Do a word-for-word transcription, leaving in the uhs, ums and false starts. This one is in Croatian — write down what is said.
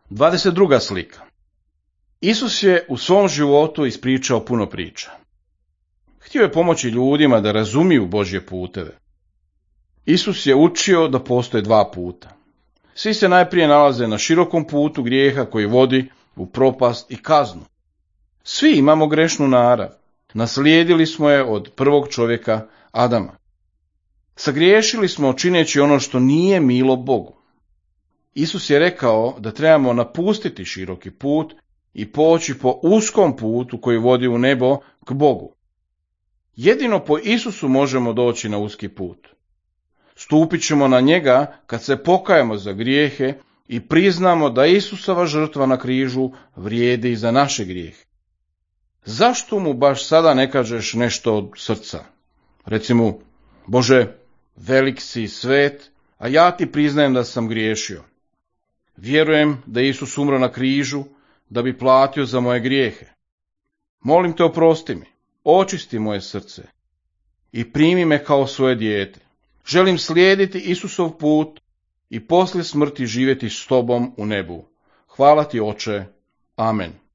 dvadeset druga slika. Isus je u svom životu ispričao puno priča. Htio je pomoći ljudima da razumiju Božje puteve. Isus je učio da postoje dva puta. Svi se najprije nalaze na širokom putu grijeha koji vodi u propast i kaznu. Svi imamo grešnu narav. Naslijedili smo je od prvog čovjeka Adama. Sagriješili smo čineći ono što nije milo Bogu. Isus je rekao da trebamo napustiti široki put i poći po uskom putu koji vodi u nebo k Bogu. Jedino po Isusu možemo doći na uski put. Stupit ćemo na njega kad se pokajemo za grijehe i priznamo da Isusova žrtva na križu vrijedi za naše grijehe. Zašto mu baš sada ne kažeš nešto od srca? Recimo, Bože, velik si i svet, a ja ti priznajem da sam griješio. Vjerujem da je Isus umro na križu da bi platio za moje grijehe. Molim te, oprosti mi, očisti moje srce i primi me kao svoje dijete. Želim slijediti Isusov put i poslije smrti živjeti s tobom u nebu. Hvala ti, Oče. Amen.